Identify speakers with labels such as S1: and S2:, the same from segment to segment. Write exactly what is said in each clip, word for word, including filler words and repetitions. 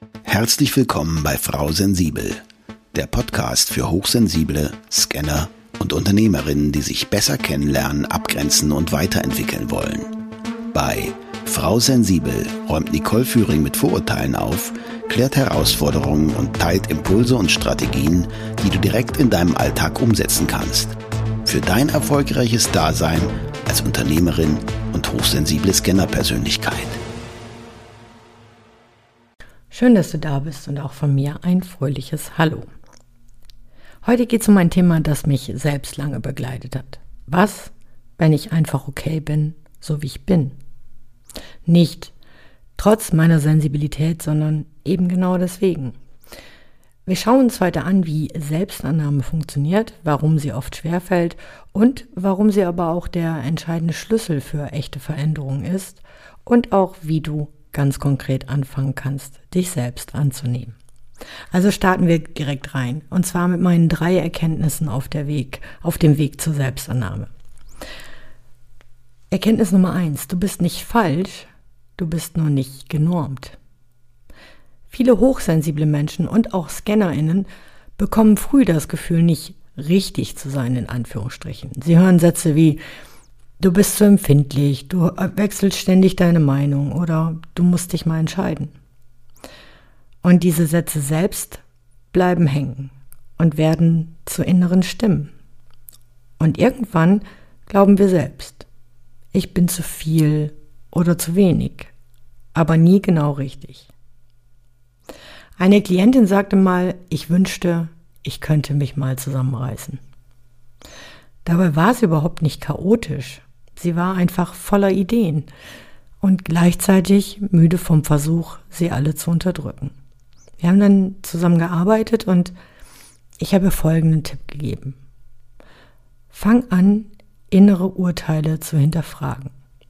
S1: Herzlich willkommen bei Frau Sensibel, der Podcast für Hochsensible, Scanner und Unternehmerinnen, die sich besser kennenlernen, abgrenzen und weiterentwickeln wollen. Bei Frau Sensibel räumt Nicole Führing mit Vorurteilen auf, klärt Herausforderungen und teilt Impulse und Strategien, die du direkt in deinem Alltag umsetzen kannst. Für dein erfolgreiches Dasein als Unternehmerin und hochsensible Scanner-Persönlichkeit.
S2: Schön, dass du da bist und auch von mir ein fröhliches Hallo. Heute geht es um ein Thema, das mich selbst lange begleitet hat. Was, wenn ich einfach okay bin, so wie ich bin? Nicht trotz meiner Sensibilität, sondern eben genau deswegen. Wir schauen uns heute an, wie Selbstannahme funktioniert, warum sie oft schwerfällt und warum sie aber auch der entscheidende Schlüssel für echte Veränderung ist und auch wie du ganz konkret anfangen kannst, dich selbst anzunehmen. Also starten wir direkt rein, und zwar mit meinen drei Erkenntnissen auf der Weg, auf dem Weg zur Selbstannahme. Erkenntnis Nummer eins: Du bist nicht falsch, du bist nur nicht genormt. Viele hochsensible Menschen und auch ScannerInnen bekommen früh das Gefühl, nicht richtig zu sein, in Anführungsstrichen. Sie hören Sätze wie: Du bist zu empfindlich, du wechselst ständig deine Meinung oder du musst dich mal entscheiden. Und diese Sätze selbst bleiben hängen und werden zu inneren Stimmen. Und irgendwann glauben wir selbst, ich bin zu viel oder zu wenig, aber nie genau richtig. Eine Klientin sagte mal, ich wünschte, ich könnte mich mal zusammenreißen. Dabei war sie überhaupt nicht chaotisch. Sie war einfach voller Ideen und gleichzeitig müde vom Versuch, sie alle zu unterdrücken. Wir haben dann zusammen gearbeitet und ich habe ihr folgenden Tipp gegeben. Fang an, innere Urteile zu hinterfragen.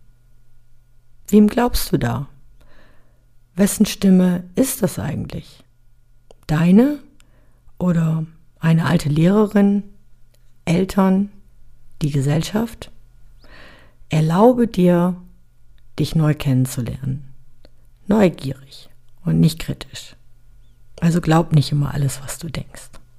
S2: Wem glaubst du da? Wessen Stimme ist das eigentlich? Deine oder eine alte Lehrerin, Eltern, die Gesellschaft? Erlaube dir, dich neu kennenzulernen. Neugierig und nicht kritisch. Also glaub nicht immer alles, was du denkst.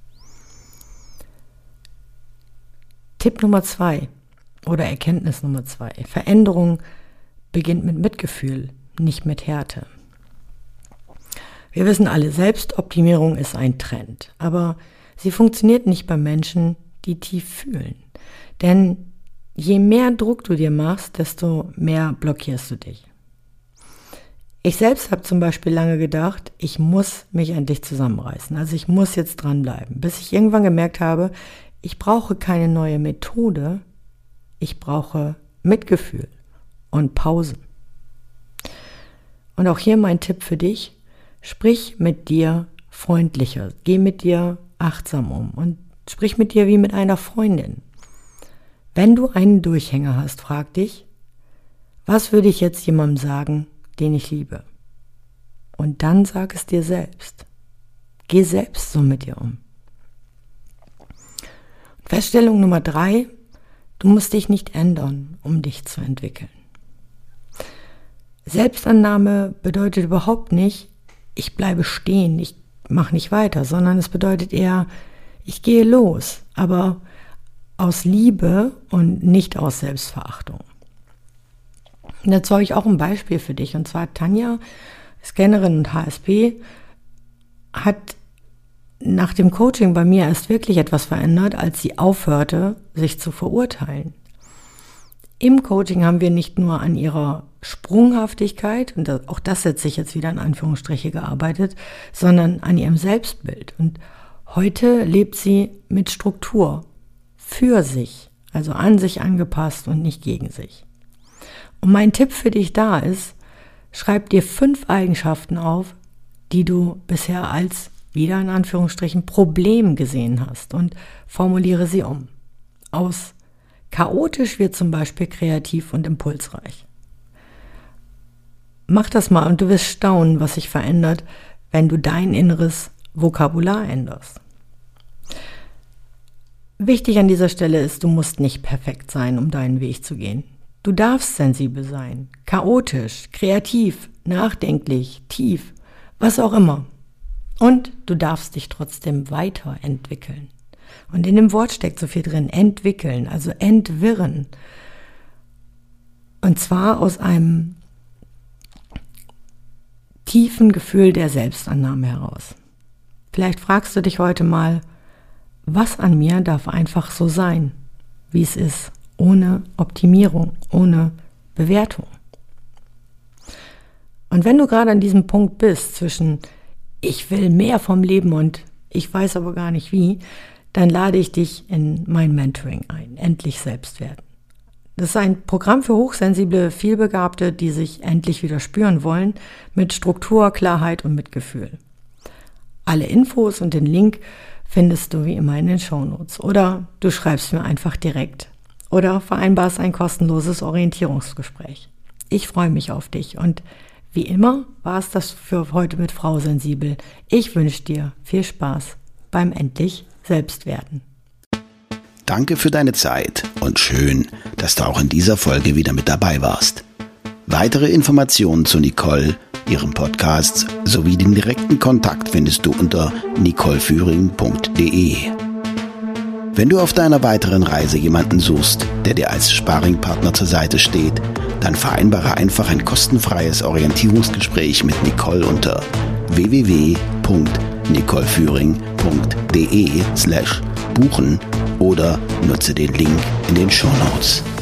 S2: Tipp Nummer zwei oder Erkenntnis Nummer zwei. Veränderung beginnt mit Mitgefühl, nicht mit Härte. Wir wissen alle, Selbstoptimierung ist ein Trend, aber sie funktioniert nicht bei Menschen, die tief fühlen. Denn je mehr Druck du dir machst, desto mehr blockierst du dich. Ich selbst habe zum Beispiel lange gedacht, ich muss mich endlich zusammenreißen. Also ich muss jetzt dranbleiben, bis ich irgendwann gemerkt habe, ich brauche keine neue Methode, ich brauche Mitgefühl und Pausen. Und auch hier mein Tipp für dich, sprich mit dir freundlicher, geh mit dir achtsam um und sprich mit dir wie mit einer Freundin. Wenn du einen Durchhänger hast, frag dich, was würde ich jetzt jemandem sagen, den ich liebe? Und dann sag es dir selbst. Geh selbst so mit dir um. Feststellung Nummer drei, du musst dich nicht ändern, um dich zu entwickeln. Selbstannahme bedeutet überhaupt nicht, ich bleibe stehen, ich mache nicht weiter, sondern es bedeutet eher, ich gehe los, aber aus Liebe und nicht aus Selbstverachtung. Und dazu habe ich auch ein Beispiel für dich. Und zwar Tanja, Scannerin und H S P, hat nach dem Coaching bei mir erst wirklich etwas verändert, als sie aufhörte, sich zu verurteilen. Im Coaching haben wir nicht nur an ihrer Sprunghaftigkeit, und auch das setze ich jetzt wieder in Anführungsstriche, gearbeitet, sondern an ihrem Selbstbild. Und heute lebt sie mit Struktur. Für sich, also an sich angepasst und nicht gegen sich. Und mein Tipp für dich da ist, schreib dir fünf Eigenschaften auf, die du bisher als, wieder in Anführungsstrichen, Problem gesehen hast und formuliere sie um. Aus chaotisch wird zum Beispiel kreativ und impulsreich. Mach das mal und du wirst staunen, was sich verändert, wenn du dein inneres Vokabular änderst. Wichtig an dieser Stelle ist, du musst nicht perfekt sein, um deinen Weg zu gehen. Du darfst sensibel sein, chaotisch, kreativ, nachdenklich, tief, was auch immer. Und du darfst dich trotzdem weiterentwickeln. Und in dem Wort steckt so viel drin, entwickeln, also entwirren. Und zwar aus einem tiefen Gefühl der Selbstannahme heraus. Vielleicht fragst du dich heute mal, was an mir darf einfach so sein, wie es ist, ohne Optimierung, ohne Bewertung. Und wenn du gerade an diesem Punkt bist, zwischen ich will mehr vom Leben und ich weiß aber gar nicht wie, dann lade ich dich in mein Mentoring ein, endlich selbst werden. Das ist ein Programm für hochsensible, vielbegabte, die sich endlich wieder spüren wollen, mit Struktur, Klarheit und Mitgefühl. Alle Infos und den Link findest du wie immer in den Shownotes. Oder du schreibst mir einfach direkt oder vereinbarst ein kostenloses Orientierungsgespräch. Ich freue mich auf dich und wie immer war es das für heute mit Frau Sensibel. Ich wünsche dir viel Spaß beim endlich Selbstwerden.
S1: Danke für deine Zeit und schön, dass du auch in dieser Folge wieder mit dabei warst. Weitere Informationen zu Nicole, ihrem Podcast sowie den direkten Kontakt findest du unter nicole führing punkt de. Wenn du auf deiner weiteren Reise jemanden suchst, der dir als Sparringpartner zur Seite steht, dann vereinbare einfach ein kostenfreies Orientierungsgespräch mit Nicole unter w w w punkt nicole führing punkt de slash buchen oder nutze den Link in den Shownotes.